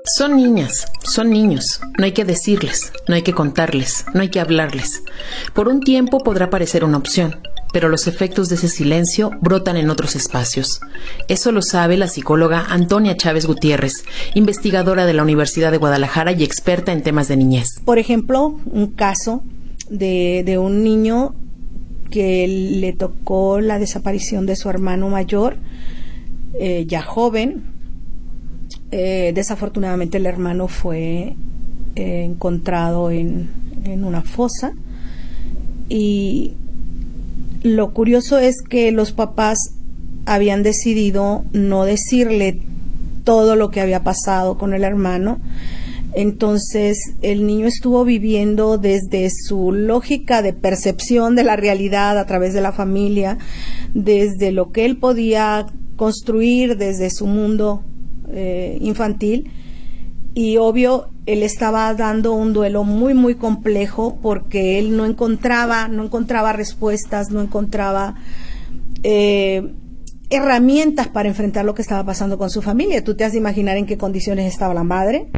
Son niñas, son niños, no hay que decirles, no hay que contarles, no hay que hablarles. Por un tiempo podrá parecer una opción, pero los efectos de ese silencio brotan en otros espacios. Eso lo sabe la psicóloga Antonia Chávez Gutiérrez, investigadora de la Universidad de Guadalajara y experta en temas de niñez. Por ejemplo, un caso de un niño que le tocó la desaparición de su hermano mayor, ya joven. Desafortunadamente el hermano fue encontrado en una fosa, y lo curioso es que los papás habían decidido no decirle todo lo que había pasado con el hermano. Entonces el niño estuvo viviendo desde su lógica de percepción de la realidad a través de la familia, desde lo que él podía construir desde su mundo infantil, y obvio él estaba dando un duelo muy muy complejo porque él no encontraba respuestas, no encontraba herramientas para enfrentar lo que estaba pasando con su familia. Tú te has de imaginar en qué condiciones estaba la madre.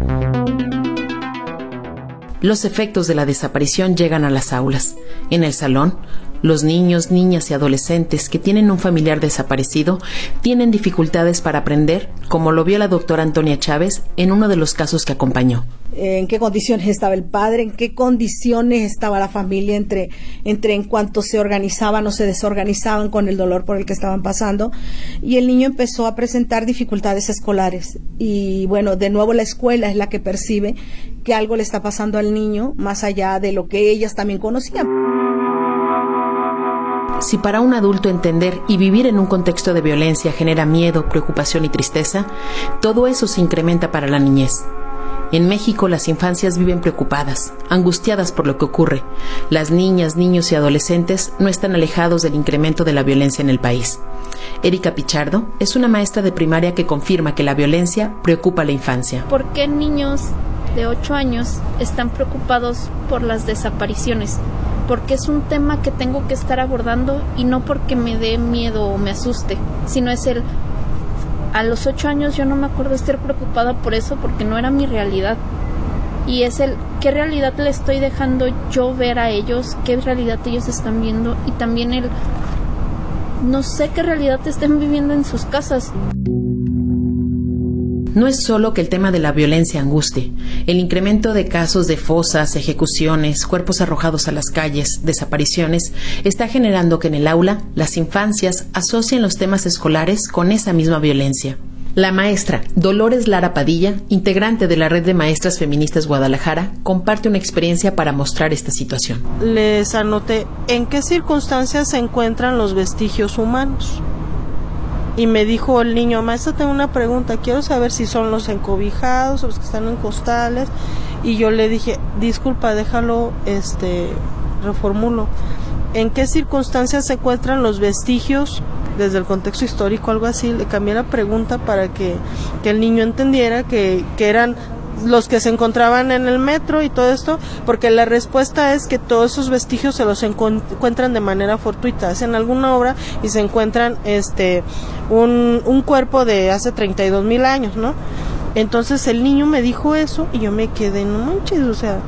Los efectos de la desaparición llegan a las aulas. En el salón, los niños, niñas y adolescentes que tienen un familiar desaparecido tienen dificultades para aprender, como lo vio la doctora Antonia Chávez en uno de los casos que acompañó. En qué condiciones estaba el padre, en qué condiciones estaba la familia entre en cuanto se organizaban o se desorganizaban con el dolor por el que estaban pasando, y el niño empezó a presentar dificultades escolares. Y bueno, de nuevo la escuela es la que percibe que algo le está pasando al niño más allá de lo que ellas también conocían. Si para un adulto entender y vivir en un contexto de violencia genera miedo, preocupación y tristeza, todo eso se incrementa para la niñez. En México las infancias viven preocupadas, angustiadas por lo que ocurre. Las niñas, niños y adolescentes no están alejados del incremento de la violencia en el país. Erika Pichardo es una maestra de primaria que confirma que la violencia preocupa a la infancia. ¿Por qué niños de 8 años están preocupados por las desapariciones? Porque es un tema que tengo que estar abordando, y no porque me dé miedo o me asuste, sino es a los 8 años yo no me acuerdo de estar preocupada por eso, porque no era mi realidad. Y es qué realidad le estoy dejando yo ver a ellos, qué realidad ellos están viendo, y también no sé qué realidad estén viviendo en sus casas. No es solo que el tema de la violencia angustie. El incremento de casos de fosas, ejecuciones, cuerpos arrojados a las calles, desapariciones, está generando que en el aula las infancias asocien los temas escolares con esa misma violencia. La maestra Dolores Lara Padilla, integrante de la Red de Maestras Feministas Guadalajara, comparte una experiencia para mostrar esta situación. Les anoté en qué circunstancias se encuentran los vestigios humanos. Y me dijo el niño: maestra, tengo una pregunta, quiero saber si son los encobijados o los que están en costales. Y yo le dije: disculpa, déjalo, reformulo. ¿En qué circunstancias se encuentran los vestigios desde el contexto histórico, algo así? Le cambié la pregunta para que el niño entendiera que eran los que se encontraban en el metro y todo esto, porque la respuesta es que todos esos vestigios se los encuentran de manera fortuita. Hacen alguna obra y se encuentran un cuerpo de hace 32,000 años, ¿no? Entonces el niño me dijo eso y yo me quedé, no manches, o sea.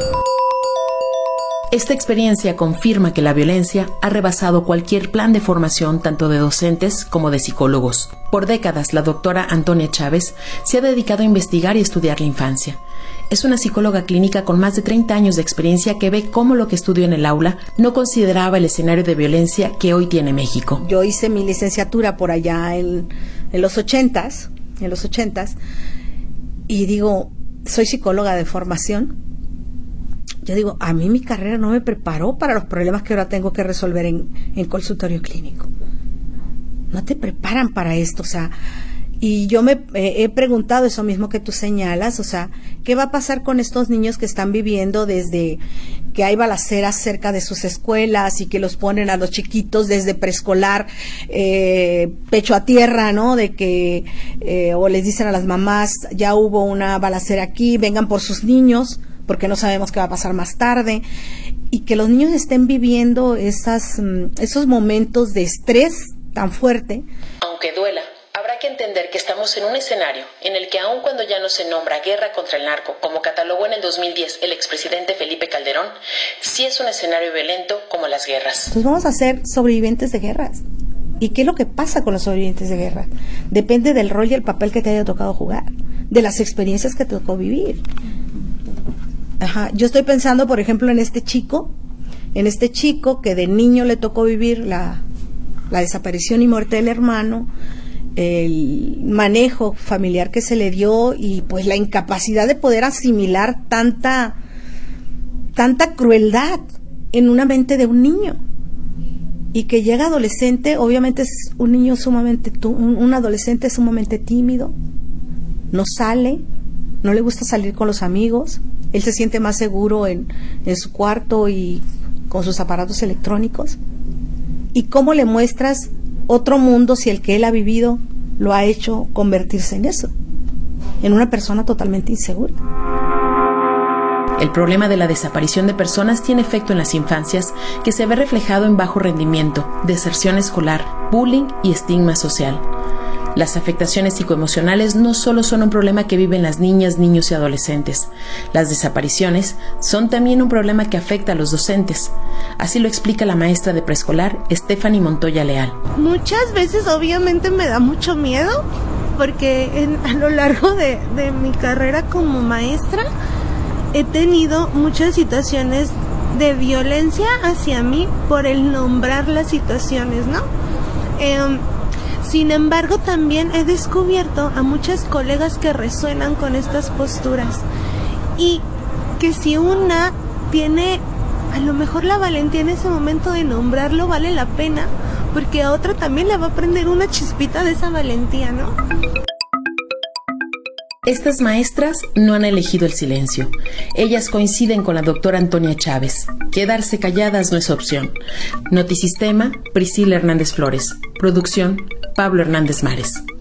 Esta experiencia confirma que la violencia ha rebasado cualquier plan de formación tanto de docentes como de psicólogos. Por décadas, la doctora Antonia Chávez se ha dedicado a investigar y estudiar la infancia. Es una psicóloga clínica con más de 30 años de experiencia que ve cómo lo que estudió en el aula no consideraba el escenario de violencia que hoy tiene México. Yo hice mi licenciatura por allá en los 80s, y digo, soy psicóloga de formación. Yo digo, a mí mi carrera no me preparó para los problemas que ahora tengo que resolver en consultorio clínico. No te preparan para esto, o sea, y yo me he preguntado eso mismo que tú señalas, o sea, ¿qué va a pasar con estos niños que están viviendo desde que hay balaceras cerca de sus escuelas y que los ponen a los chiquitos desde preescolar, pecho a tierra, ¿no? De que, o les dicen a las mamás, ya hubo una balacera aquí, vengan por sus niños, porque no sabemos qué va a pasar más tarde, y que los niños estén viviendo esos momentos de estrés tan fuerte. Aunque duela, Habrá que entender que estamos en un escenario en el que aun cuando ya no se nombra guerra contra el narco, como catalogó en el 2010 el expresidente Felipe Calderón, sí es un escenario violento como las guerras. Entonces vamos a ser sobrevivientes de guerras. ¿Y qué es lo que pasa con los sobrevivientes de guerra? Depende del rol y el papel que te haya tocado jugar, de las experiencias que te tocó vivir. Yo estoy pensando, por ejemplo, en este chico que de niño le tocó vivir la desaparición y muerte del hermano, el manejo familiar que se le dio y pues la incapacidad de poder asimilar tanta crueldad en una mente de un niño. Y que llega adolescente, obviamente es un adolescente sumamente tímido, no sale, no le gusta salir con los amigos, él se siente más seguro en su cuarto y con sus aparatos electrónicos. ¿Y cómo le muestras otro mundo si el que él ha vivido lo ha hecho convertirse en eso? En una persona totalmente insegura. El problema de la desaparición de personas tiene efecto en las infancias, que se ve reflejado en bajo rendimiento, deserción escolar, bullying y estigma social. Las afectaciones psicoemocionales no solo son un problema que viven las niñas, niños y adolescentes. Las desapariciones son también un problema que afecta a los docentes. Así lo explica la maestra de preescolar, Stephanie Montoya Leal. Muchas veces obviamente me da mucho miedo, porque a lo largo de mi carrera como maestra he tenido muchas situaciones de violencia hacia mí por el nombrar las situaciones, ¿no? Sin embargo, también he descubierto a muchas colegas que resuenan con estas posturas y que si una tiene a lo mejor la valentía en ese momento de nombrarlo, vale la pena, porque a otra también le va a prender una chispita de esa valentía, ¿no? Estas maestras no han elegido el silencio. Ellas coinciden con la doctora Antonia Chávez. Quedarse calladas no es opción. Notisistema, Priscila Hernández Flores. Producción, Pablo Hernández Mares.